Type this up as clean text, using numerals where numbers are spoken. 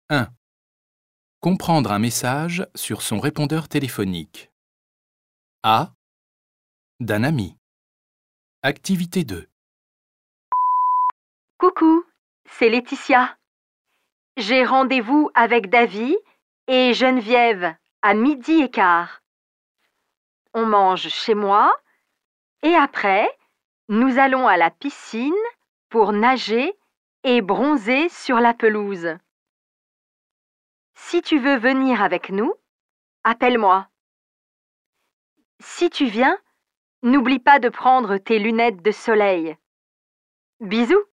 1. Comprendre un message sur son répondeur téléphonique. A. D'un ami. Activité 2. Coucou, c'est Laetitia. J'ai rendez-vous avec Davy et Geneviève à 12h15. On mange chez moi et après, nous allons à la piscine pour nager et bronzer sur la pelouse. Si tu veux venir avec nous, appelle-moi. Si tu viens, n'oublie pas de prendre tes lunettes de soleil. Bisous!